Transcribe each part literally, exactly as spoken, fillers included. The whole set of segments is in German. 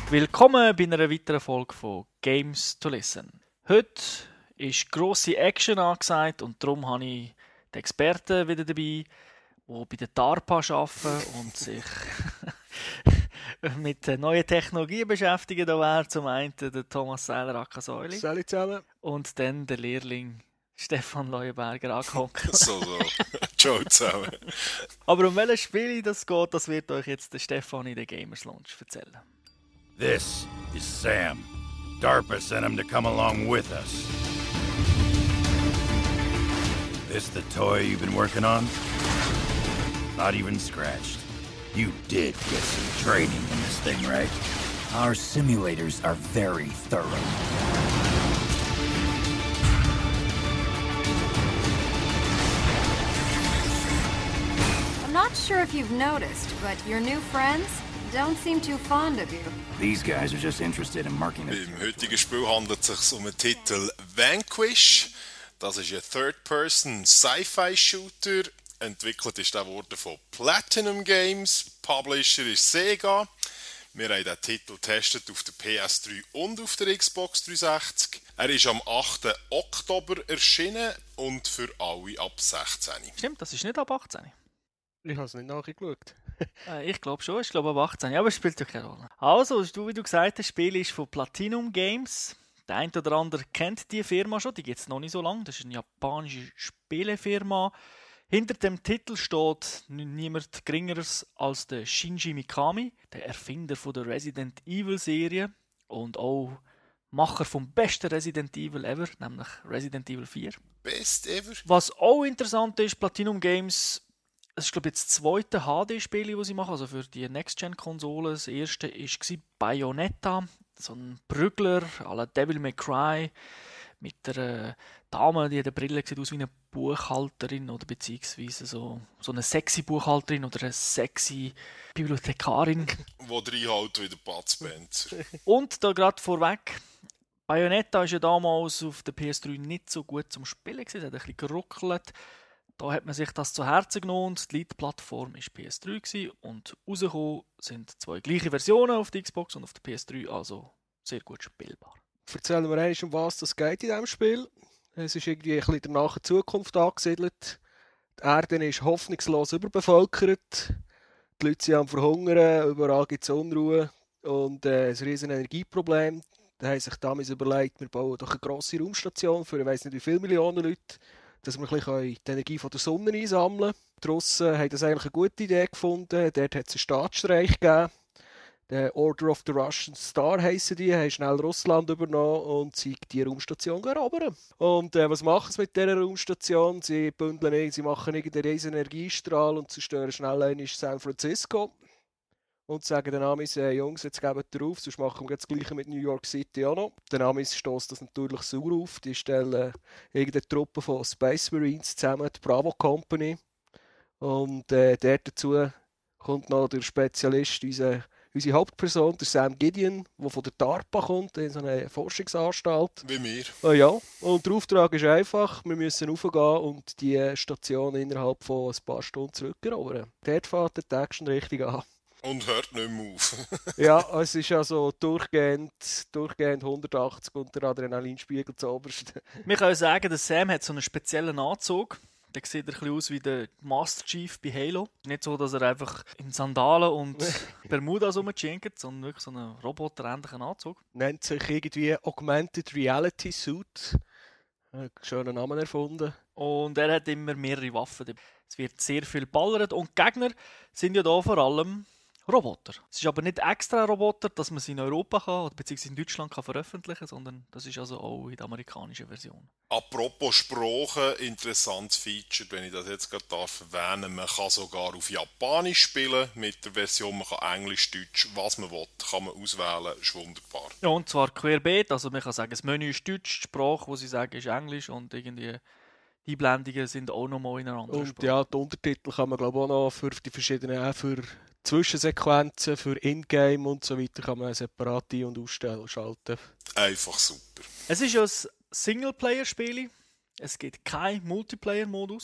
Willkommen bei einer weiteren Folge von Games to Listen. Heute ist grosse Action angesagt und darum habe ich die Experten wieder dabei, die bei der DARPA arbeiten und sich mit neuen Technologien beschäftigen. Da wäre zum einen der Thomas Seiler-Akasäuli. Salut zusammen. Und dann der Lehrling Stefan Leuenberger angehockt. So, so. Ciao zusammen. Aber um welches Spiel das geht, das wird euch jetzt der Stefan in der Gamers Lounge erzählen. This is Sam. DARPA sent him to come along with us. This the toy you've been working on? Not even scratched. You did get some training in this thing, right? Our simulators are very thorough. I'm not sure if you've noticed, but your new friends don't seem too fond of you. These guys are just interested in marking their... Im heutigen Spiel handelt es sich um den Titel Vanquish. Das ist ein Third-Person-Sci-Fi-Shooter. Entwickelt ist der worden von Platinum Games. Publisher ist Sega. Wir haben den Titel getestet auf der P S drei und auf der Xbox dreihundertsechzig. Er ist am achten Oktober erschienen und für alle ab sechzehn. Stimmt, das ist nicht ab achtzehn. Ich habe es nicht nachgeschaut. äh, ich glaube schon, ich glaube ab achtzehn, aber es spielt ja keine Rolle. Also, wie du gesagt hast, das Spiel ist von Platinum Games. Der eine oder andere kennt die Firma schon, die gibt es noch nicht so lange. Das ist eine japanische Spielefirma. Hinter dem Titel steht niemand Geringeres als der Shinji Mikami, der Erfinder von der Resident Evil Serie und auch Macher vom besten Resident Evil ever, nämlich Resident Evil vier. Best ever. Was auch interessant ist, Platinum Games, es ist glaube ich jetzt das zweite H D-Spiel, das sie machen, also für die Next-Gen-Konsole. Das erste war Bayonetta, so ein Prügler à la Devil May Cry, mit einer Dame, die hat eine Brille, sieht aus wie eine Buchhalterin oder beziehungsweise so, so eine sexy Buchhalterin oder eine sexy Bibliothekarin. Wo reinhält wie der Bud Spencer. Und da gerade vorweg, Bayonetta ist ja damals auf der P S drei nicht so gut zum Spielen gewesen, es hat ein bisschen geruckelt. Da hat man sich das zu Herzen genommen und die Lead-Plattform war P S drei gewesen und rausgekommen sind zwei gleiche Versionen auf der Xbox und auf der P S drei, also sehr gut spielbar. Erzählen wir einmal, um was es geht in diesem Spiel. Es ist irgendwie ein bisschen danach in Zukunft angesiedelt. Die Erde ist hoffnungslos überbevölkert. Die Leute sind am Verhungern, überall gibt es Unruhe und äh, ein riesiges Energieproblem. Da haben sich damals überlegt, wir bauen doch eine grosse Raumstation für ich weiss nicht wie viele Millionen Leute, dass wir ein bisschen die Energie von der Sonne einsammeln können. Die Russen haben das eigentlich eine gute Idee gefunden. Dort hat es einen Staatsstreich gegeben. Der Order of the Russian Star heissen die, haben schnell Russland übernommen und sie die Raumstation erobern. Und äh, was machen sie mit dieser Raumstation? Sie bündeln, sie machen irgendeinen riesen Energiestrahl und zerstören schnell einmal San Francisco. Und sagen den Amis, äh, Jungs, jetzt geben wir auf, sonst machen wir das Gleiche mit New York City auch noch. Den Amis stößt das natürlich sauer auf. Die stellen irgendeine Truppe von Space Marines zusammen, die Bravo Company. Und äh, der dazu kommt noch der Spezialist, unser Unsere Hauptperson, der Sam Gideon, der von der DARPA kommt, in so eine Forschungsanstalt. Wie wir. Oh ja, und der Auftrag ist einfach, wir müssen raufgehen und die Station innerhalb von ein paar Stunden zurückerobern. Dort fährt der Action richtig an. Und hört nicht mehr auf. Ja, es ist also durchgehend, durchgehend hundertachtzig und der Adrenalinspiegel zuoberst. Wir können sagen, der Sam hat so einen speziellen Anzug. Der sieht ein bisschen aus wie der Master Chief bei Halo. Nicht so, dass er einfach in Sandalen und Bermudas rumschinkt, sondern wirklich so einen roboterähnlichen Anzug. Nennt sich irgendwie Augmented Reality Suit. Einen schönen Namen erfunden. Und er hat immer mehrere Waffen. Es wird sehr viel ballert und die Gegner sind ja da vor allem Roboter. Es ist aber nicht extra Roboter, dass man sie in Europa kann, oder beziehungsweise in Deutschland kann veröffentlichen, sondern das ist also auch in der amerikanischen Version. Apropos Sprache, interessantes Feature, wenn ich das jetzt gerade darf erwähnen. Man kann sogar auf Japanisch spielen mit der Version, man kann Englisch, Deutsch, was man will, kann man auswählen, ist wunderbar. Ja, und zwar querbeet, also man kann sagen, das Menü ist Deutsch, die Sprache, wo sie sagen, ist Englisch und irgendwie die Einblendungen sind auch nochmal in einer anderen Und Sprache. ja, die Untertitel kann man glaube ich auch noch für die verschiedenen, auch für Zwischensequenzen, für Ingame und so weiter kann man separat ein- und ausstellen, schalten. Einfach super. Es ist ja ein Singleplayer-Spiel. Es gibt keinen Multiplayer-Modus.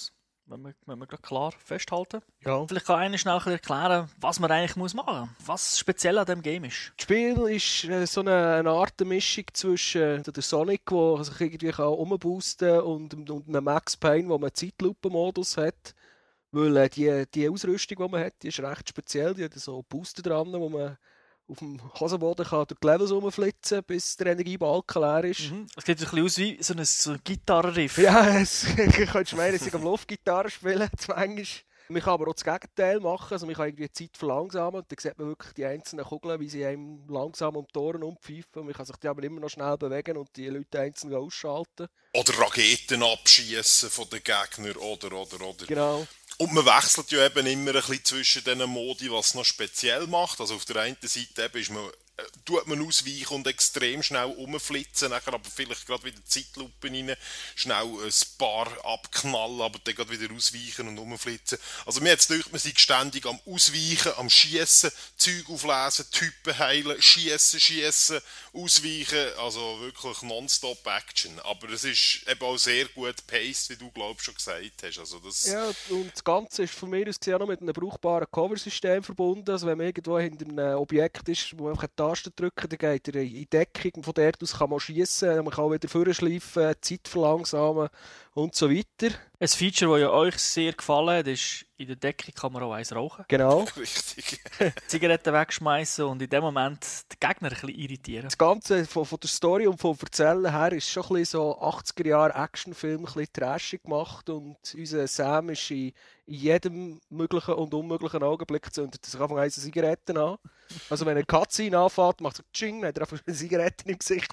Wenn wir, wenn wir gerade klar festhalten. Ja. Vielleicht kann einer schnell erklären, was man eigentlich muss machen muss. Was speziell an diesem Game ist. Das Spiel ist äh, so eine, eine Art Mischung zwischen äh, der Sonic, der sich irgendwie kann umboosten kann, und, und einem Max Payne, wo man einen Zeitlupen-Modus hat. Weil äh, die, die Ausrüstung, die man hat, die ist recht speziell. Die hat so Booster dran, wo man auf dem Hosenboden kann durch die Levels rumflitzen, bis der Energiebalken leer ist. Mhm. Es sieht ein bisschen aus wie so ein, so ein Gitarrenriff. Ja, es, ich könnte meinen, dass ich am Luftgitarre spielen, manchmal. Man kann aber auch das Gegenteil machen, also man kann irgendwie die Zeit verlangsamen und dann sieht man wirklich die einzelnen Kugeln, wie sie einem langsam um die Ohren umpfeifen. Man kann sich die aber immer noch schnell bewegen und die Leute einzeln ausschalten. Oder Raketen abschießen von den Gegnern, oder, oder, oder. Genau. Und man wechselt ja eben immer ein bisschen zwischen diesen Modi, was es noch speziell macht. Also auf der einen Seite eben ist man, äh, tut man ausweichen und extrem schnell rumflitzen, nachher aber vielleicht gerade wieder Zeitlupe rein, schnell ein paar abknallen, aber dann gerade wieder ausweichen und rumflitzen. Also mir jetzt denkt, man sei ständig am Ausweichen, am Schiessen, Zeug auflesen, Typen heilen, Schiessen, Schiessen, ausweichen, also wirklich nonstop Action. Aber es ist eben auch sehr gut paced, wie du glaubst schon gesagt hast. Also das Ja, und das Ganze ist von mir aus gesehen auch noch mit einem brauchbaren Cover-System verbunden. Also wenn man irgendwo hinter einem Objekt ist, wo man einfach eine Taste drücken, dann geht er in Deckung. Von dort aus kann man schiessen, man kann wieder vorschleifen, Zeit verlangsamen und so weiter. Ein Feature, das ja euch sehr gefallen hat, ist, in der Deckung kann man auch eins rauchen. Genau. richtig. Zigaretten wegschmeißen und in dem Moment den Gegner ein bisschen irritieren. Das Ganze von, von der Story und vom Erzählen her ist schon ein bisschen so achtziger Jahre Actionfilm, ein bisschen trashig gemacht, und unser Sam ist in, in jedem möglichen und unmöglichen Augenblick zündet sich Anfang an Zigaretten an. Also wenn eine Cutscene anfängt, macht er Tsching, dann hat er einfach eine Zigarette im Gesicht.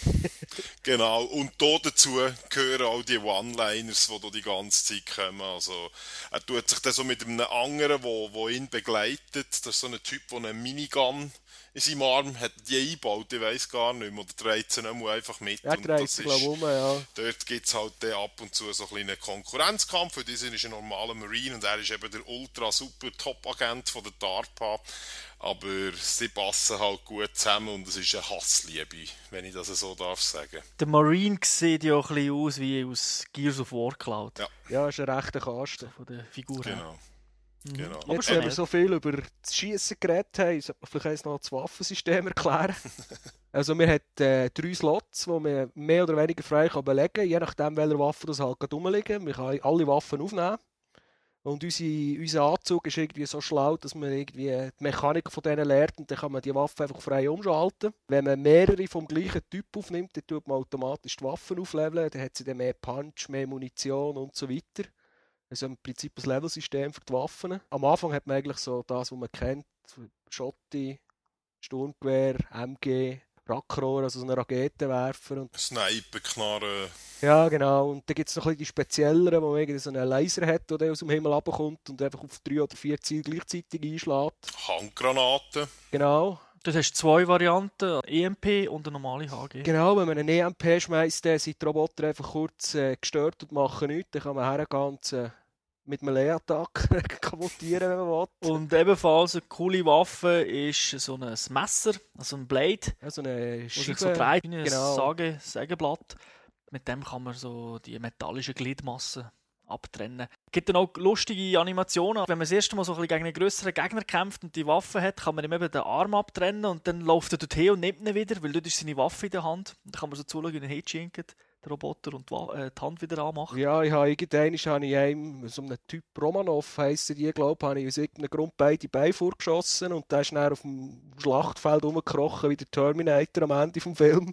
Genau, und da dazu gehören auch die One-Liners, die da die ganze Zeit kommen. Also, er tut sich dann so mit einem anderen, wo, wo ihn begleitet. Das ist so ein Typ, der eine Minigun in seinem Arm hat, die eingebaut, ich weiss gar nicht mehr. Oder dreht sie nicht einfach mit. Er und dreht das sich, ist, glaube ich, um, ja. Dort gibt es halt dann ab und zu so ein kleinen Konkurrenzkampf. Für diesen ist ein normaler Marine und er ist eben der ultra-super-Top-Agent von der DARPA. Aber sie passen halt gut zusammen und es ist eine Hassliebe, wenn ich das so darf sagen. Der Marine sieht ja auch ein bisschen aus wie aus Gears of War geklaut. Ja. Ja, ist ein rechter Kasten. Von der Figur her. Genau. Genau. Aber Jetzt, schon wenn wir nett. so viel über das Schiessen geredet haben, sollte man vielleicht noch das Waffensystem erklären. Also wir haben äh, drei Slots, die man mehr oder weniger frei kann belegen kann, je nachdem, welche Waffen das halt gerade rumliegen. Man kann alle Waffen aufnehmen. Und unsere, unser Anzug ist irgendwie so schlau, dass man irgendwie die Mechanik von denen lernt und dann kann man die Waffe einfach frei umschalten. Wenn man mehrere vom gleichen Typ aufnimmt, dann tut man automatisch die Waffen aufleveln, dann hat sie dann mehr Punch, mehr Munition und so weiter. Also im Prinzip ein Levelsystem für die Waffen. Am Anfang hat man eigentlich so das, was man kennt, Schotti, Sturmgewehr, M G, Rackrohr, also so einen Raketenwerfer. Und Sniper, Knarren. ja, genau. Und dann gibt es noch ein bisschen die spezielleren, wo man irgendwie so einen Laser hat, der aus dem Himmel runterkommt und einfach auf drei oder vier Ziele gleichzeitig einschlägt. Handgranaten. Genau. Du hast zwei Varianten, E M P und eine normale H G. Genau, wenn man einen E M P schmeißt, dann sind die Roboter einfach kurz äh, gestört und machen nichts. Dann kann man hergehen und äh, mit einem Leerattack kapuತ್ತಿeren, wenn man will. Und ebenfalls eine coole Waffe ist so ein Messer, also ein Blade, Also eine das sich Scheibe. so dreht wie ein genau. Sage, Sägeblatt. Mit dem kann man so die metallische Gliedmasse abtrennen. Es gibt dann auch lustige Animationen. Wenn man das erste Mal so ein bisschen gegen einen grösseren Gegner kämpft und die Waffe hat, kann man ihm eben den Arm abtrennen und dann läuft er dorthin und nimmt ihn wieder, weil dort ist seine Waffe in der Hand. Und dann kann man so zuschauen, wie er hinschinkt, der Roboter, und die, Wa- äh, die Hand wieder anmacht. Ja, ich habe irgendwann habe ich einem, so einem Typ Romanov heisst die, glaube ich, habe ich aus irgendeinem Grund beide Beine vorgeschossen und der ist dann auf dem Schlachtfeld rumgekrochen wie der Terminator am Ende des Films.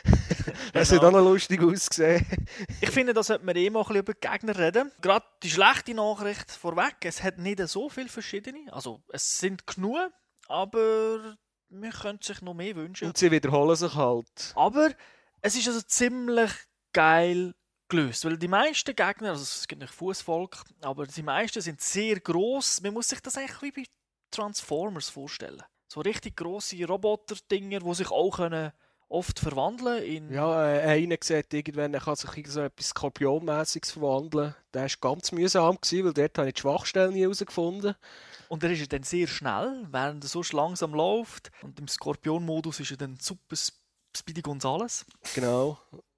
Das hat auch noch lustig ausgesehen. Ich finde, da sollte man eh mal ein bisschen über die Gegner reden. Gerade die schlechte Nachricht vorweg, es hat nicht so viele verschiedene. Also es sind genug, aber man könnte sich noch mehr wünschen. Und sie wiederholen sich halt. Aber es ist also ziemlich geil gelöst, weil die meisten Gegner, also es gibt nicht Fußvolk, aber die meisten sind sehr gross. Man muss sich das eigentlich wie bei Transformers vorstellen. So richtig grosse Roboter-Dinger, die sich auch können oft verwandeln in... Ja, äh, einer sieht irgendwann, er kann sich in so etwas Skorpionmäßiges verwandeln. Der war ganz mühsam, gewesen, weil dort habe ich die Schwachstellen nie herausgefunden. Und er ist ja dann sehr schnell, während er so langsam läuft. Und im Skorpion-Modus ist er dann super Speedy Gonzales. Genau.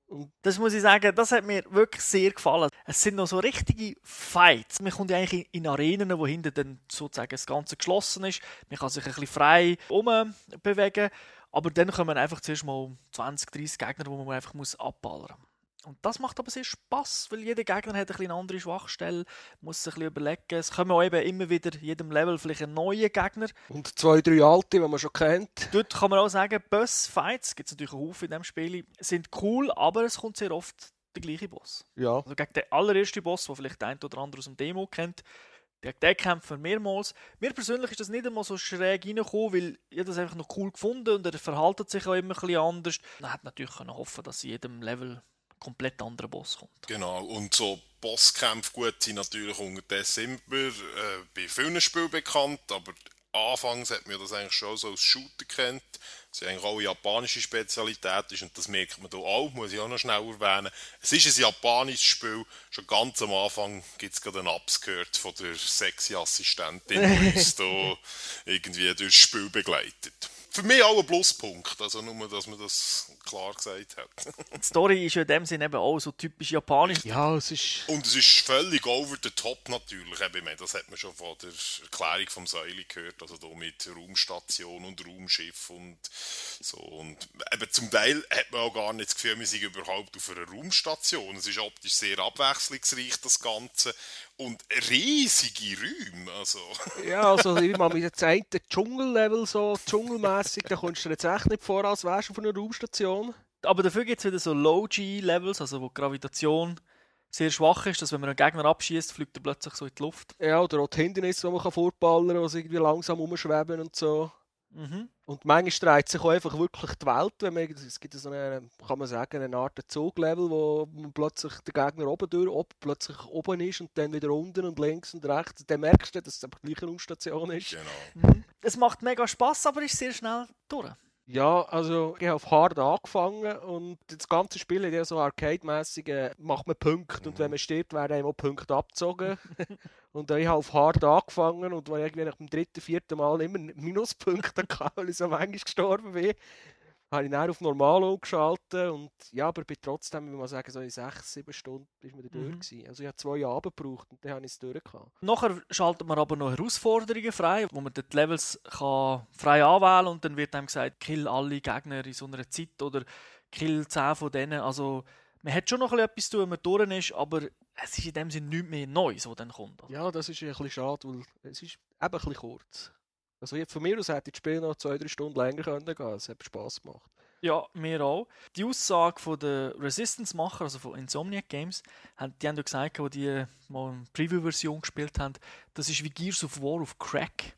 Das muss ich sagen, das hat mir wirklich sehr gefallen. Es sind noch so richtige Fights. Man kommt ja eigentlich in Arenen, wo hinten dann sozusagen das Ganze geschlossen ist. Man kann sich ein bisschen frei umbewegen. Aber dann kommen einfach zuerst mal zwanzig, dreissig Gegner, die man einfach muss abballern muss. Und das macht aber sehr Spass, weil jeder Gegner hat ein bisschen eine andere Schwachstelle, muss sich ein bisschen überlegen. Es kommen auch eben immer wieder in jedem Level vielleicht ein neuer Gegner. Und zwei, drei alte, die man schon kennt. Dort kann man auch sagen, Boss-Fights, gibt es natürlich einen Haufen in diesem Spiel, sind cool, aber es kommt sehr oft der gleiche Boss. Ja. Also gegen den allerersten Boss, den vielleicht der eine oder andere aus dem Demo kennt, gegen den kämpfen wir mehrmals. Mir persönlich ist das nicht einmal so schräg reingekommen, weil ich das einfach noch cool gefunden und er verhaltet sich auch immer ein bisschen anders. Man hätte natürlich hoffen, dass in jedem Level komplett anderer Boss kommt. Genau, und so Bosskämpfe gut sind natürlich unterdessen immer äh, bei vielen Spielen bekannt, aber anfangs hat man das eigentlich schon so als Shooter kennt. Das ist eigentlich auch eine japanische Spezialität ist und das merkt man hier auch, muss ich auch noch schnell erwähnen. Es ist ein japanisches Spiel, schon ganz am Anfang gibt es gerade einen Ups gehört von der sexy Assistentin, die uns hier irgendwie durchs Spiel begleitet. Für mich auch ein Pluspunkt, also nur, dass man das klar gesagt hat. Die Story ist ja in dem Sinne eben auch so typisch japanisch. Ja, es ist... Und es ist völlig over the top natürlich. Ich meine, das hat man schon von der Erklärung vom Säuli gehört, also da mit Raumstation und Raumschiff und so. Und eben zum Teil hat man auch gar nicht das Gefühl, wir sind überhaupt auf einer Raumstation. Es ist optisch sehr abwechslungsreich, das Ganze. Und riesige Räume, also. Ja, also ich meine, mit dem zweiten Dschungellevel, so dschungelmässig, da kommst du dir jetzt echt nicht vor, als wärst du auf einer Raumstation. Aber dafür gibt es wieder so Low-G-Levels, also wo die Gravitation sehr schwach ist, dass wenn man einen Gegner abschießt, fliegt er plötzlich so in die Luft. Ja, oder auch die Hindernisse, die man vorballern kann, die irgendwie langsam rumschweben und so. Mhm. Und manchmal dreht sich auch einfach wirklich die Welt, wenn man, es gibt so eine, kann man sagen, eine Art Zuglevel, wo man plötzlich der Gegner oben durch, ob plötzlich oben ist und dann wieder unten und links und rechts. Dann merkst du, dass es einfach die gleiche Raumstation ist. Genau. Mhm. Es macht mega Spass, aber ist sehr schnell durch. Ja, also ich habe auf Hard angefangen und das ganze Spiel ist ja so arcade-mässig, äh, macht man Punkte mhm. und wenn man stirbt, werden einem auch Punkte abgezogen. Und ich habe auf Hard angefangen und als ich irgendwie nach dem dritten, vierten Mal immer Minuspunkte hatte, weil ich so manchmal gestorben bin, habe ich dann auf Normal umgeschaltet und ja, aber bin trotzdem, wie man sagen, so in sechs, sieben Stunden ist man da Mhm. durch gewesen. Also ich habe zwei Abend gebraucht und dann habe ich es durch gehabt. Nachher schaltet man aber noch Herausforderungen frei, wo man die Levels kann frei anwählen kann und dann wird einem gesagt, kill alle Gegner in so einer Zeit oder kill zehn von denen. Also man hat schon noch etwas zu tun, wenn man durch ist, aber es ist in dem Sinne nichts mehr Neues, was dann kommt. Ja, das ist ein bisschen schade, weil es ist eben ein bisschen kurz. Also von mir aus hätte ich das Spiel noch zwei, drei Stunden länger gehen können. Es hat Spass gemacht. Ja, mir auch. Die Aussage von der Resistance-Macher, also von Insomniac Games, die haben ja gesagt, als die mal eine Preview-Version gespielt haben, das ist wie Gears of War auf Crack.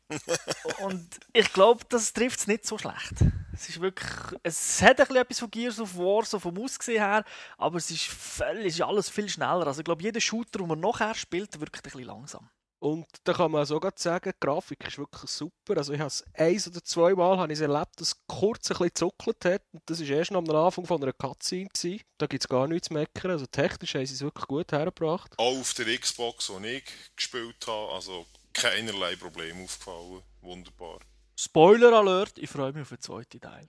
Und ich glaube, das trifft es nicht so schlecht. Es ist wirklich, es hat ein bisschen etwas von Gears of War, so vom Aussehen her, aber es ist, völlig, es ist alles viel schneller. Also ich glaube, jeder Shooter, den man nachher spielt, wirkt ein bisschen langsam. Und da kann man sogar sagen, die Grafik ist wirklich super. Also ich habe es eins oder zwei Mal habe ich es erlebt, dass es kurz ein bisschen gezuckelt hat. Und das war erst am Anfang von einer Cutscene gewesen. Da gibt es gar nichts zu meckern. Also technisch haben sie es wirklich gut hergebracht. Auch auf der Xbox, die ich gespielt habe, also keinerlei Problem aufgefallen. Wunderbar. Spoiler Alert, ich freue mich auf den zweiten Teil.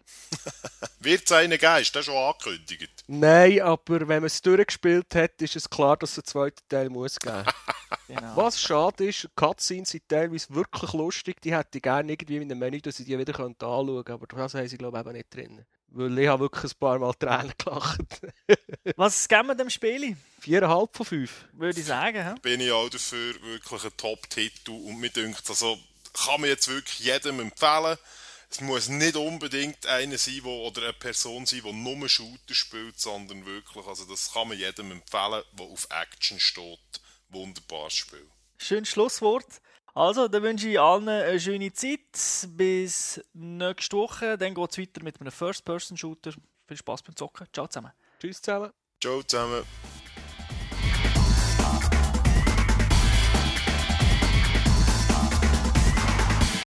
Wird es einen geben? Ist das schon angekündigt? Nein, aber wenn man es durchgespielt hat, ist es klar, dass es einen zweiten Teil muss geben. Genau. Was schade ist, Cutscenes sind teilweise wirklich lustig. Die hätte ich gerne irgendwie in einem Menü, dass ich die wieder anschauen könnte. Aber das haben sie, glaube ich, eben nicht drin. Weil ich habe wirklich ein paar Mal Tränen gelacht. Was geben wir dem Spiel? Viereinhalb von fünf. Würde ich sagen. He? Bin ich auch dafür, wirklich ein Top-Titel. Und mir denkt, also kann man jetzt wirklich jedem empfehlen. Es muss nicht unbedingt einer sein, wo, oder eine Person sein, die nur Shooter spielt, sondern wirklich, also das kann man jedem empfehlen, der auf Action steht. Wunderbares Spiel. Schönes Schlusswort. Also, dann wünsche ich allen eine schöne Zeit. Bis nächste Woche. Dann geht es weiter mit einem First-Person-Shooter. Viel Spaß beim Zocken. Ciao zusammen. Tschüss zusammen. Ciao zusammen.